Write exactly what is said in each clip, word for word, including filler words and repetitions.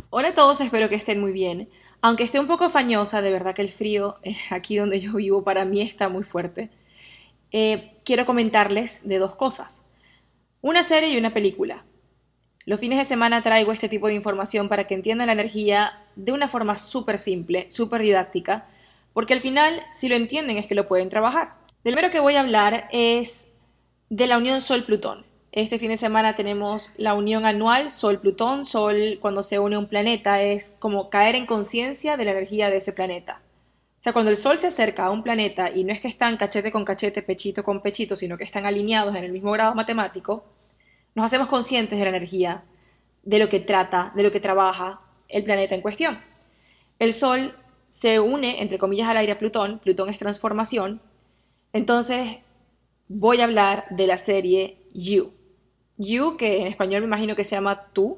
Hola a todos, espero que estén muy bien. Aunque esté un poco fañosa, de verdad que el frío eh, aquí donde yo vivo para mí está muy fuerte. Eh, quiero comentarles de dos cosas, una serie y una película. Los fines de semana traigo este tipo de información para que entiendan la energía de una forma súper simple, súper didáctica, porque al final, si lo entienden, es que lo pueden trabajar. Del primero que voy a hablar es de la unión Sol-Plutón. Este fin de semana tenemos la unión anual Sol-Plutón. Sol, cuando se une un planeta, es como caer en conciencia de la energía de ese planeta. O sea, cuando el Sol se acerca a un planeta y no es que están cachete con cachete, pechito con pechito, sino que están alineados en el mismo grado matemático, nos hacemos conscientes de la energía, de lo que trata, de lo que trabaja el planeta en cuestión. El Sol se une, entre comillas, al aire a Plutón. Plutón es transformación. Entonces, voy a hablar de la serie You. You, que en español me imagino que se llama Tú.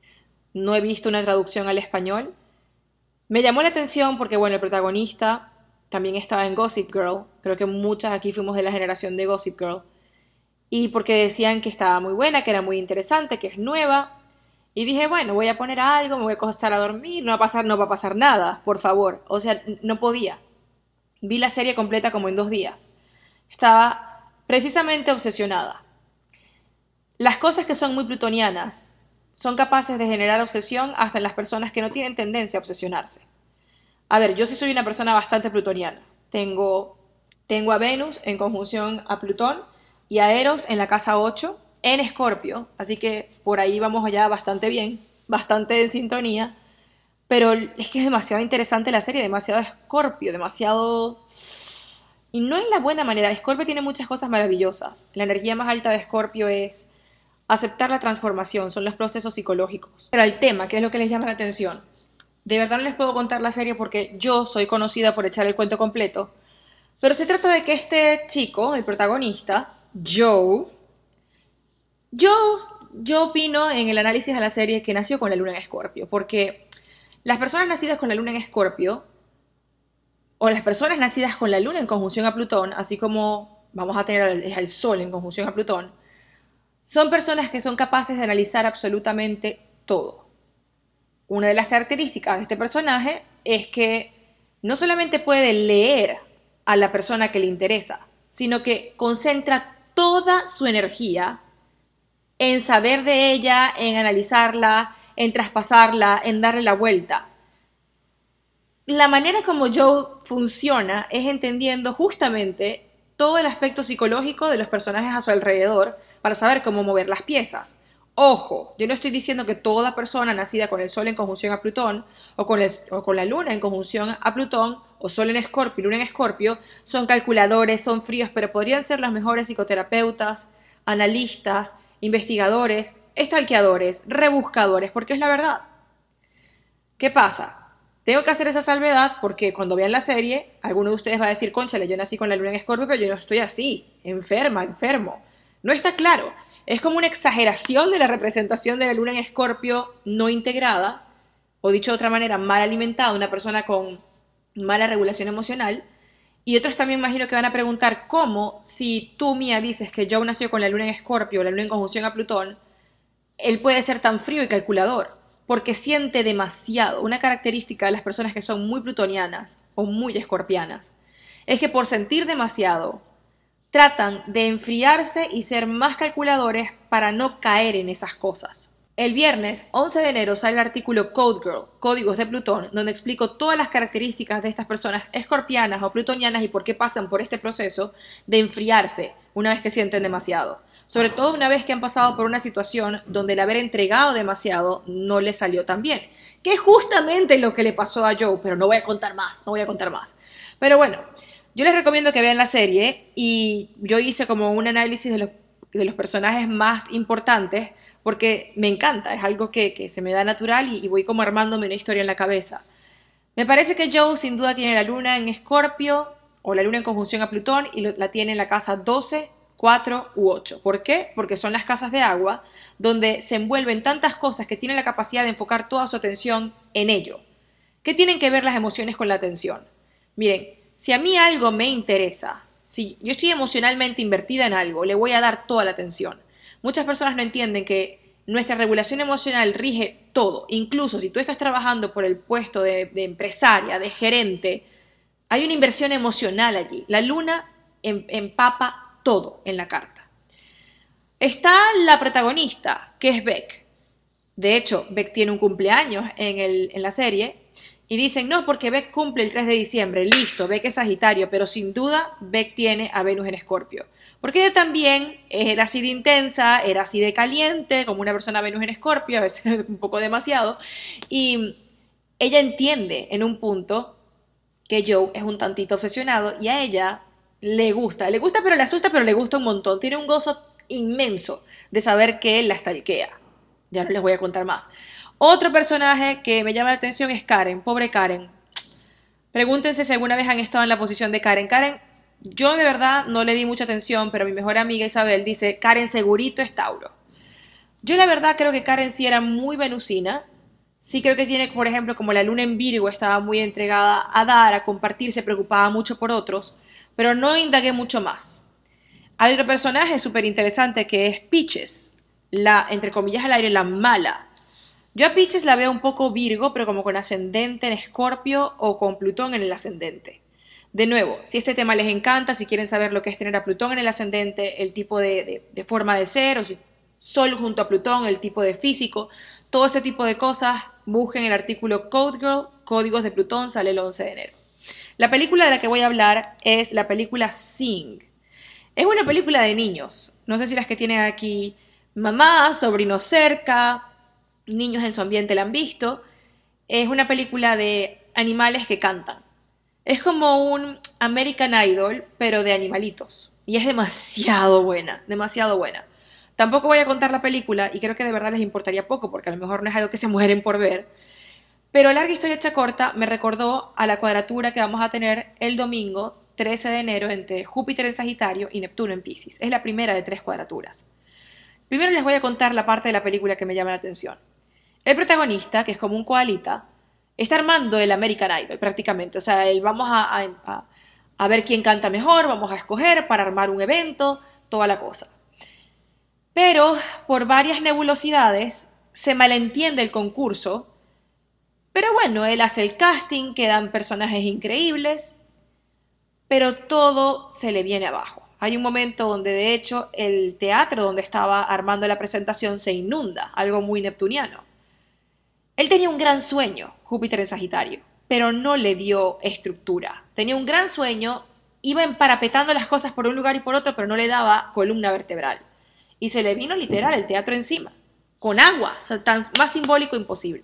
No he visto una traducción al español. Me llamó la atención porque, bueno, el protagonista también estaba en Gossip Girl. Creo que muchas aquí fuimos de la generación de Gossip Girl. Y porque decían que estaba muy buena, que era muy interesante, que es nueva. Y dije, bueno, voy a poner algo, me voy a acostar a dormir, no va a pasar, no va a pasar nada, por favor. O sea, no podía. Vi la serie completa como en dos días. Estaba precisamente obsesionada. Las cosas que son muy plutonianas son capaces de generar obsesión hasta en las personas que no tienen tendencia a obsesionarse. A ver, yo sí soy una persona bastante plutoniana. Tengo, tengo a Venus en conjunción a Plutón y a Eros en la casa ocho en Escorpio, así que por ahí vamos allá bastante bien, bastante en sintonía, pero es que es demasiado interesante la serie, demasiado Escorpio, demasiado... Y no es la buena manera. Escorpio tiene muchas cosas maravillosas. La energía más alta de Escorpio es aceptar la transformación, son los procesos psicológicos. Pero al tema, ¿qué es lo que les llama la atención? De verdad no les puedo contar la serie porque yo soy conocida por echar el cuento completo, pero se trata de que este chico, el protagonista, Joe, yo, yo opino en el análisis de la serie que nació con la luna en Escorpio, porque las personas nacidas con la luna en Escorpio, o las personas nacidas con la luna en conjunción a Plutón, así como vamos a tener al, al Sol en conjunción a Plutón, son personas que son capaces de analizar absolutamente todo. Una de las características de este personaje es que no solamente puede leer a la persona que le interesa, sino que concentra toda su energía en saber de ella, en analizarla, en traspasarla, en darle la vuelta. La manera como Joe funciona es entendiendo justamente todo el aspecto psicológico de los personajes a su alrededor para saber cómo mover las piezas. Ojo, yo no estoy diciendo que toda persona nacida con el Sol en conjunción a Plutón o con, el, o con la Luna en conjunción a Plutón o Sol en Escorpio y Luna en Escorpio son calculadores, son fríos, pero podrían ser los mejores psicoterapeutas, analistas, investigadores, estalqueadores, rebuscadores, porque es la verdad. ¿Qué pasa? Tengo que hacer esa salvedad porque cuando vean la serie, alguno de ustedes va a decir, cónchale, yo nací con la luna en Escorpio, pero yo no estoy así, enferma, enfermo. No está claro. Es como una exageración de la representación de la luna en Escorpio no integrada, o dicho de otra manera, mal alimentada, una persona con mala regulación emocional. Y otros también imagino que van a preguntar cómo, si tú, Mía, dices que Joe nació con la luna en Escorpio, la luna en conjunción a Plutón, él puede ser tan frío y calculador, porque siente demasiado. Una característica de las personas que son muy plutonianas o muy escorpianas es que por sentir demasiado tratan de enfriarse y ser más calculadores para no caer en esas cosas. El viernes once de enero sale el artículo Code Girl, Códigos de Plutón, donde explico todas las características de estas personas escorpianas o plutonianas y por qué pasan por este proceso de enfriarse una vez que sienten demasiado. Sobre todo una vez que han pasado por una situación donde el haber entregado demasiado no les salió tan bien. Que es justamente lo que le pasó a Joe, pero no voy a contar más, no voy a contar más. Pero bueno, yo les recomiendo que vean la serie y yo hice como un análisis de los, de los personajes más importantes porque me encanta, es algo que, que se me da natural y, y voy como armándome una historia en la cabeza. Me parece que Joe sin duda tiene la luna en Escorpio o la luna en conjunción a Plutón y lo, la tiene en la casa doce, cuatro u ocho. ¿Por qué? Porque son las casas de agua donde se envuelven tantas cosas que tienen la capacidad de enfocar toda su atención en ello. ¿Qué tienen que ver las emociones con la atención? Miren, si a mí algo me interesa, si yo estoy emocionalmente invertida en algo, le voy a dar toda la atención. Muchas personas no entienden que nuestra regulación emocional rige todo. Incluso si tú estás trabajando por el puesto de, de empresaria, de gerente, hay una inversión emocional allí. La luna em, empapa todo en la carta. Está la protagonista, que es Beck. De hecho, Beck tiene un cumpleaños en, el, en la serie y dicen, no, porque Beck cumple el tres de diciembre, listo, Beck es Sagitario, pero sin duda Beck tiene a Venus en Escorpio. Porque ella también era así de intensa, era así de caliente, como una persona Venus en Escorpio, a veces un poco demasiado, y ella entiende en un punto que Joe es un tantito obsesionado y a ella le gusta, le gusta pero le asusta, pero le gusta un montón, tiene un gozo inmenso de saber que él la stalkea. Ya no les voy a contar más. Otro personaje que me llama la atención es Karen, pobre Karen. Pregúntense si alguna vez han estado en la posición de Karen. Karen, yo de verdad no le di mucha atención, pero mi mejor amiga Isabel dice, Karen segurito es Tauro. Yo la verdad creo que Karen sí era muy venusina. Sí creo que tiene, por ejemplo, como la luna en Virgo, estaba muy entregada a dar, a compartir, se preocupaba mucho por otros, pero no indagué mucho más. Hay otro personaje súper interesante que es Peaches, la, entre comillas al aire, la mala. Yo a Peaches la veo un poco Virgo, pero como con ascendente en Escorpio o con Plutón en el ascendente. De nuevo, si este tema les encanta, si quieren saber lo que es tener a Plutón en el ascendente, el tipo de, de, de forma de ser, o si Sol junto a Plutón, el tipo de físico, todo ese tipo de cosas, busquen el artículo Code Girl, Códigos de Plutón, sale el once de enero. La película de la que voy a hablar es la película Sing. Es una película de niños. No sé si las que tienen aquí mamás, sobrinos cerca, niños en su ambiente la han visto. Es una película de animales que cantan. Es como un American Idol, pero de animalitos. Y es demasiado buena, demasiado buena. Tampoco voy a contar la película y creo que de verdad les importaría poco porque a lo mejor no es algo que se mueren por ver. Pero larga historia hecha corta, me recordó a la cuadratura que vamos a tener el domingo trece de enero entre Júpiter en Sagitario y Neptuno en Piscis. Es la primera de tres cuadraturas. Primero les voy a contar la parte de la película que me llama la atención. El protagonista, que es como un koalita, está armando el American Idol prácticamente. O sea, él, vamos a, a, a ver quién canta mejor, vamos a escoger para armar un evento, toda la cosa. Pero por varias nebulosidades se malentiende el concurso. Pero bueno, él hace el casting, quedan personajes increíbles, pero todo se le viene abajo. Hay un momento donde de hecho el teatro donde estaba armando la presentación se inunda, algo muy neptuniano. Él tenía un gran sueño, Júpiter en Sagitario, pero no le dio estructura. Tenía un gran sueño, iba emparapetando las cosas por un lugar y por otro, pero no le daba columna vertebral. Y se le vino literal el teatro encima, con agua, o sea, tan, más simbólico imposible.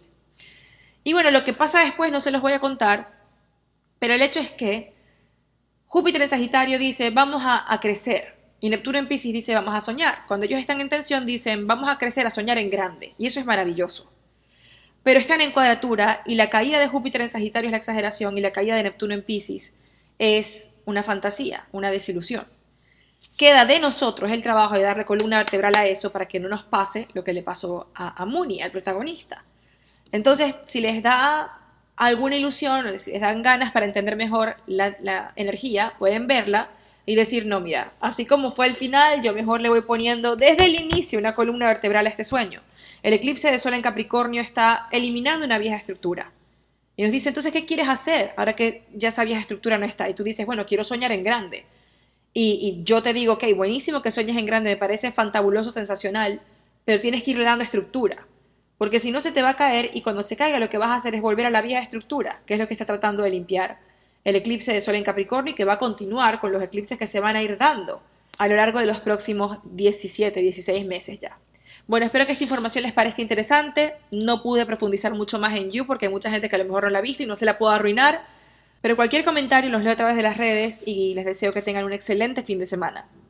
Y bueno, lo que pasa después no se los voy a contar, pero el hecho es que Júpiter en Sagitario dice, vamos a, a crecer, y Neptuno en Piscis dice, vamos a soñar. Cuando ellos están en tensión dicen, vamos a crecer, a soñar en grande, y eso es maravilloso. Pero están en cuadratura, y la caída de Júpiter en Sagitario es la exageración, y la caída de Neptuno en Piscis es una fantasía, una desilusión. Queda de nosotros el trabajo de darle columna vertebral a eso para que no nos pase lo que le pasó a, a Mooney, al protagonista. Entonces, si les da alguna ilusión o si les dan ganas para entender mejor la, la energía, pueden verla y decir, no, mira, así como fue el final, yo mejor le voy poniendo desde el inicio una columna vertebral a este sueño. El eclipse de Sol en Capricornio está eliminando una vieja estructura. Y nos dice, entonces, ¿qué quieres hacer ahora que ya esa vieja estructura no está? Y tú dices, bueno, quiero soñar en grande. Y, y yo te digo, ok, buenísimo que sueñes en grande, me parece fantabuloso, sensacional, pero tienes que irle dando estructura. Porque si no se te va a caer y cuando se caiga lo que vas a hacer es volver a la vieja estructura, que es lo que está tratando de limpiar el eclipse de Sol en Capricornio y que va a continuar con los eclipses que se van a ir dando a lo largo de los próximos diecisiete, dieciséis meses ya. Bueno, espero que esta información les parezca interesante. No pude profundizar mucho más en You porque hay mucha gente que a lo mejor no la ha visto y no se la puedo arruinar. Pero cualquier comentario los leo a través de las redes y les deseo que tengan un excelente fin de semana.